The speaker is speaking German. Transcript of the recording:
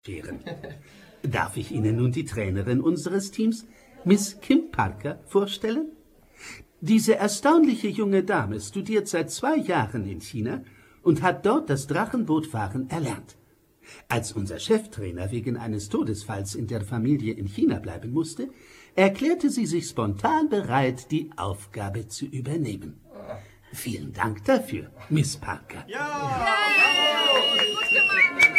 scheren. Darf ich Ihnen nun die Trainerin unseres Teams, Miss Kim Parker, vorstellen? Diese erstaunliche junge Dame studiert seit 2 Jahren in China und hat dort das Drachenbootfahren erlernt. Als unser Cheftrainer wegen eines Todesfalls in der Familie in China bleiben musste, erklärte sie sich spontan bereit, die Aufgabe zu übernehmen. Vielen Dank dafür, Miss Parker. Ja! Gut gemacht!